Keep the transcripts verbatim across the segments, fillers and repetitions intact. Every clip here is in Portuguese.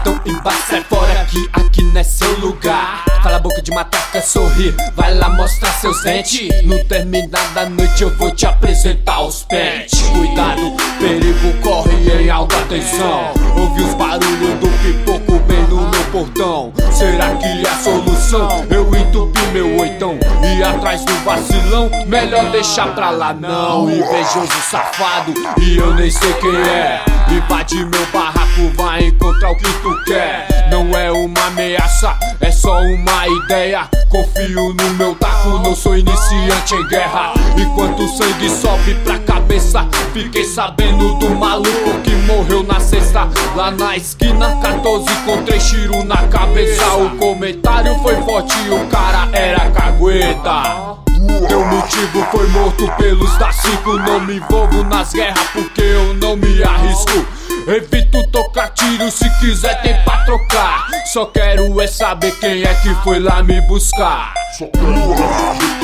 Então embaixo, sai fora que aqui não é seu lugar. Fala a boca de matraca, sorri, vai lá mostrar seus dentes. No terminar da noite eu vou te apresentar os pentes. Cuidado, perigo corre em alta tensão. Ouvi os barulhos do pipoco bem no meu portão. Será que é a solução? Eu entupi meu oitão e atrás do vacilão, melhor deixar pra lá não. Invejoso safado, e eu nem sei quem é. Invade meu barraco, vai encontrar o que tu quer. Não é uma ameaça, é só uma ideia. Confio no meu taco, não sou iniciante em guerra. Enquanto o sangue sobe pra cabeça, fiquei sabendo do maluco que morreu na sexta. Lá na esquina, quatorze com três tiros na cabeça. O comentário foi forte, o cara era cagueta. Meu motivo foi morto pelos da cinco. Não me envolvo nas guerras porque eu não me arrisco. Evito tocar tiro, se quiser tem pra trocar. Só quero é saber quem é que foi lá me buscar. Só quero é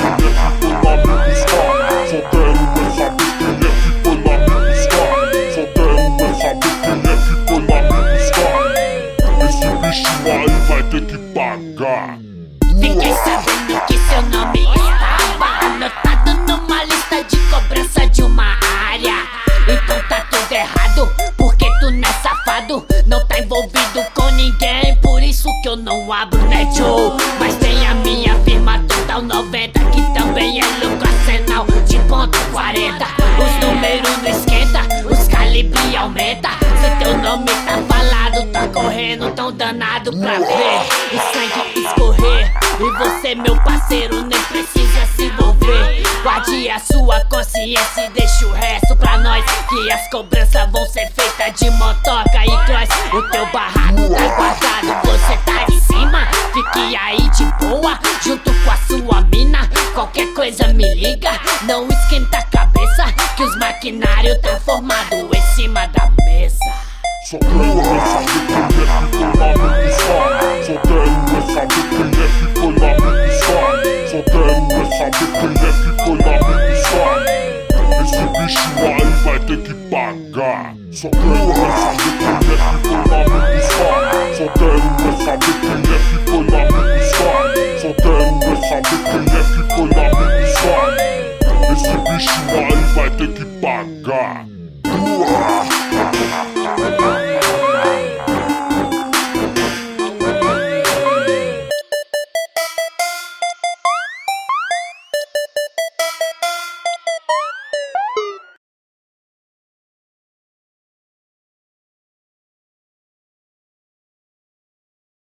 saber quem é que foi lá me buscar. Só quero é saber quem é que foi lá me buscar. Só quero é saber quem é que foi lá me buscar. Esse bicho aí vai ter que pagar. Fiquei sabendo que seu nome estava anotado numa lista de cobrança de uma área. Então tá tudo errado, porque tu não é safado. Não tá envolvido com ninguém, por isso que eu não abro net show. Mas tem a minha firma Total noventa, que também é lucro arsenal de ponto quarenta. Os números não esquenta, os calibre aumenta. Se teu nome tá falado, tá correndo tão danado pra ver o sangue escorrer. E você, meu parceiro, nem precisa se envolver. Guarde a sua consciência e deixa o resto pra nós, que as cobranças vão ser feitas de motoca e cross. O teu barraco tá guardado, você tá de cima. Fique aí de boa, junto com a sua mina. Qualquer coisa me liga, não esquenta a cabeça, que os maquinários tá formado em cima da mesa. Só quero é saber quem é que foi lá me buscar. Só quero é saber quem é que foi lá me buscar. Só quero é saber quem é que foi lá me buscar. Esse bicho aí vai ter que pagar. Só quero é saber quem é que foi lá me buscar. Só quero é saber quem é que foi lá me buscar. Só quero é saber quem é que foi lá